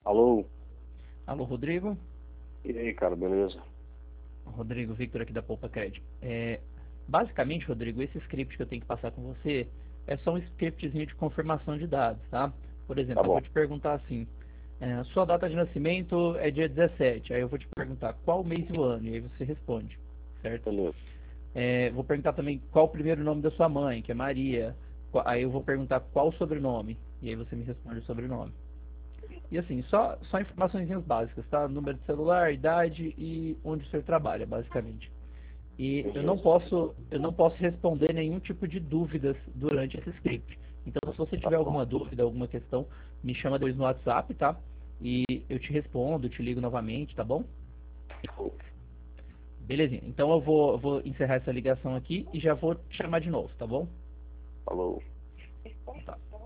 Alô? Alô, Rodrigo? E aí, cara, beleza? Rodrigo, Victor aqui da Poupa Cred. Basicamente, Rodrigo, esse script que eu tenho que passar com você é só um scriptzinho de confirmação de dados, tá? Por Tá exemplo, eu vou bom, te perguntar assim, sua data de nascimento é dia 17, aí eu vou te perguntar qual mês e o ano, e aí você responde, certo? beleza. Vou perguntar também qual o primeiro nome da sua mãe, que é Maria, aí eu vou perguntar qual o sobrenome, e aí você me responde o sobrenome. E assim, só informações básicas, tá? Número de celular, idade e onde o senhor trabalha, basicamente. E Beleza. eu não posso responder nenhum tipo de dúvidas durante esse script. Então, se você Tá tiver bom. alguma dúvida, alguma questão, me chama depois no WhatsApp, tá? E eu te respondo, te ligo novamente, tá bom? Belezinha. Então eu vou encerrar essa ligação aqui e já vou te chamar de novo, tá bom? Falou. Então tá.